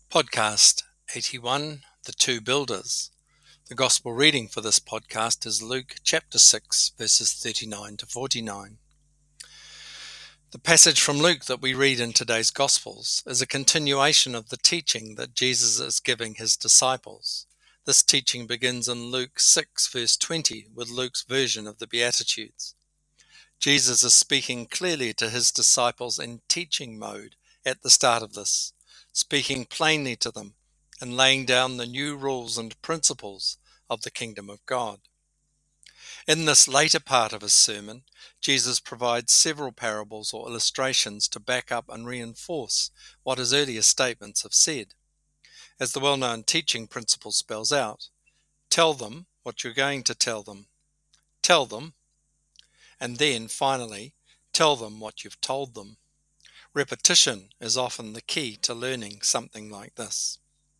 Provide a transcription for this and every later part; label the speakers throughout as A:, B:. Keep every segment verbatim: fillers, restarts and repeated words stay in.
A: Podcast eighty-one, The Two Builders. The Gospel reading for this podcast is Luke chapter six, verses thirty-nine to forty-nine. The passage from Luke that we read in today's Gospels is a continuation of the teaching that Jesus is giving his disciples. This teaching begins in Luke six, verse twenty, with Luke's version of the Beatitudes. Jesus is speaking clearly to his disciples in teaching mode at the start of this, speaking plainly to them and laying down the new rules and principles of the kingdom of God. In this later part of his sermon, Jesus provides several parables or illustrations to back up and reinforce what his earlier statements have said. As the well-known teaching principle spells out, tell them what you're going to tell them. Tell them, and then finally, tell them what you've told them. Repetition is often the key to learning something like this.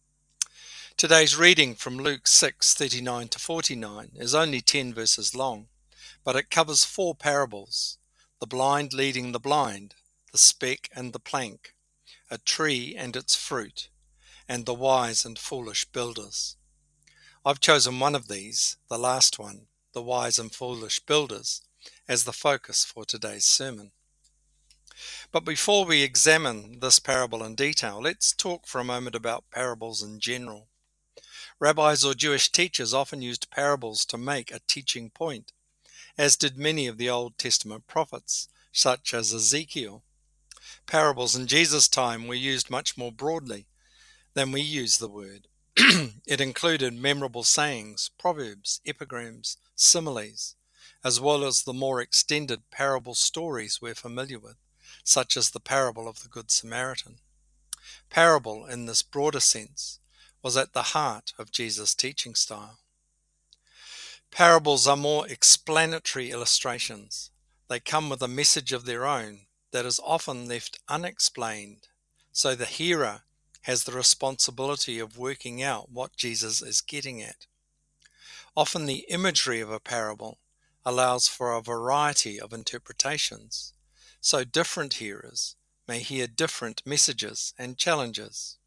A: Today's reading from Luke six, thirty-nine to forty-nine is only ten verses long, but it covers four parables: the blind leading the blind, the speck and the plank, a tree and its fruit, and the wise and foolish builders. I've chosen one of these, the last one, the wise and foolish builders, as the focus for today's sermon. But before we examine this parable in detail, let's talk for a moment about parables in general. Rabbis or Jewish teachers often used parables to make a teaching point, as did many of the Old Testament prophets, such as Ezekiel. Parables in Jesus' time were used much more broadly than we use the word. It included memorable sayings, proverbs, epigrams, similes, as well as the more extended parable stories we're familiar with, such as the parable of the Good Samaritan. Parable, in this broader sense, was at the heart of Jesus' teaching style. Parables are more explanatory illustrations. They come with a message of their own that is often left unexplained, so the hearer has the responsibility of working out what Jesus is getting at. Often the imagery of a parable allows for a variety of interpretations, so different hearers may hear different messages and challenges.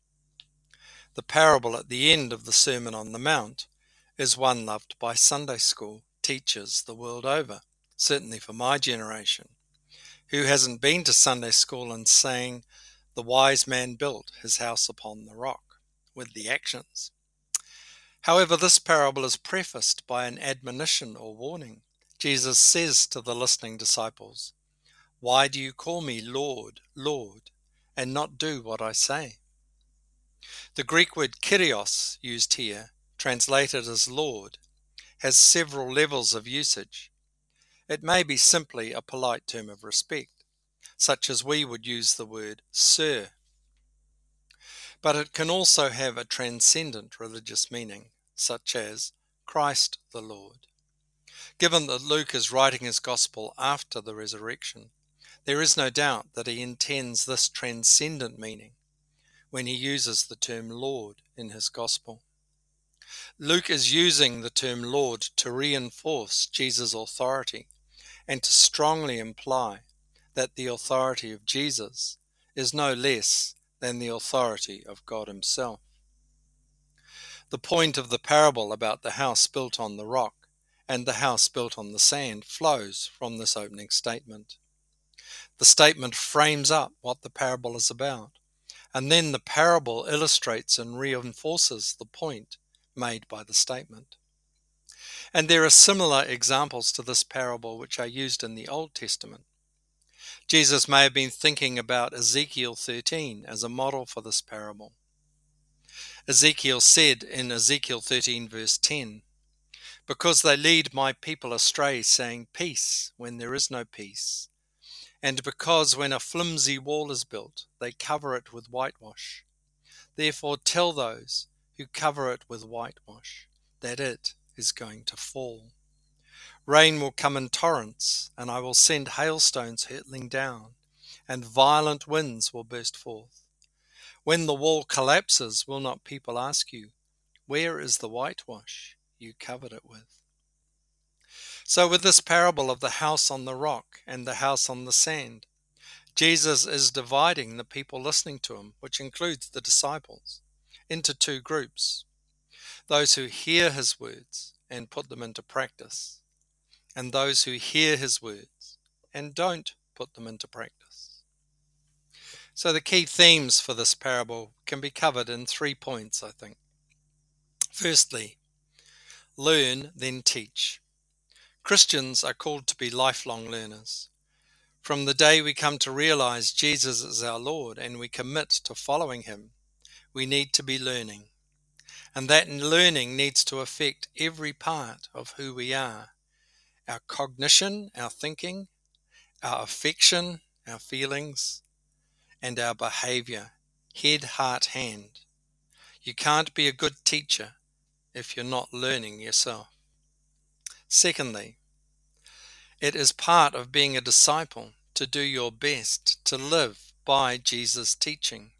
A: The parable at the end of the Sermon on the Mount is one loved by Sunday school teachers the world over, certainly for my generation. Who hasn't been to Sunday school and saying, "The wise man built his house upon the rock," with the actions? However, this parable is prefaced by an admonition or warning. Jesus says to the listening disciples, "Why do you call me Lord, Lord, and not do what I say?" The Greek word kyrios, used here, translated as Lord, has several levels of usage. It may be simply a polite term of respect, such as we would use the word sir. But it can also have a transcendent religious meaning, such as Christ the Lord. Given that Luke is writing his gospel after the resurrection, there is no doubt that he intends this transcendent meaning when he uses the term Lord in his gospel. Luke is using the term Lord to reinforce Jesus' authority and to strongly imply that the authority of Jesus is no less than the authority of God himself. The point of the parable about the house built on the rock and the house built on the sand flows from this opening statement. The statement frames up what the parable is about, and then the parable illustrates and reinforces the point made by the statement. And there are similar examples to this parable which are used in the Old Testament. Jesus may have been thinking about Ezekiel thirteen as a model for this parable. Ezekiel said in Ezekiel thirteen verse ten, "Because they lead my people astray, saying peace when there is no peace, and because when a flimsy wall is built, they cover it with whitewash. Therefore tell those who cover it with whitewash that it is going to fall. Rain will come in torrents, and I will send hailstones hurtling down, and violent winds will burst forth. When the wall collapses, will not people ask you, 'Where is the whitewash you covered it with?'" So with this parable of the house on the rock and the house on the sand, Jesus is dividing the people listening to him, which includes the disciples. into two groups: those who hear his words and put them into practice, and those who hear his words and don't put them into practice. So the key themes for this parable can be covered in three points, I think. Firstly, learn, then teach. Christians are called to be lifelong learners. From the day we come to realize Jesus is our Lord and we commit to following him, we need to be learning. And that learning needs to affect every part of who we are: our cognition, our thinking, our affection, our feelings, and our behavior, head, heart, hand. You can't be a good teacher if you're not learning yourself. Secondly, it is part of being a disciple to do your best to live by Jesus' teaching.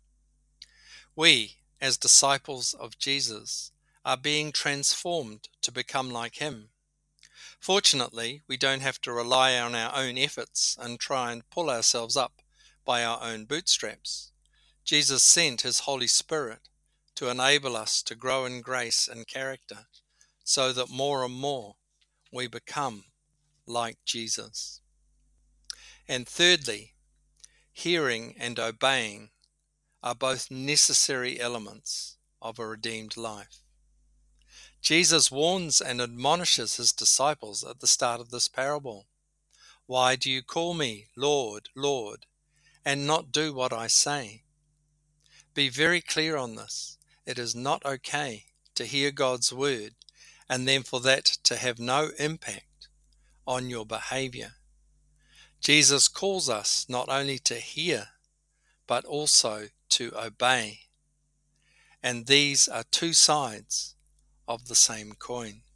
A: We, as disciples of Jesus, are being transformed to become like him. Fortunately, we don't have to rely on our own efforts and try and pull ourselves up by our own bootstraps. Jesus sent his Holy Spirit to enable us to grow in grace and character, so that more and more we become like Jesus. And thirdly, hearing and obeying are both necessary elements of a redeemed life. Jesus warns and admonishes his disciples at the start of this parable. Why do you call me Lord, Lord, and not do what I say? Be very clear on this. It is not okay to hear God's word and then for that to have no impact on your behavior. Jesus calls us not only to hear, but also to obey. And these are two sides of the same coin.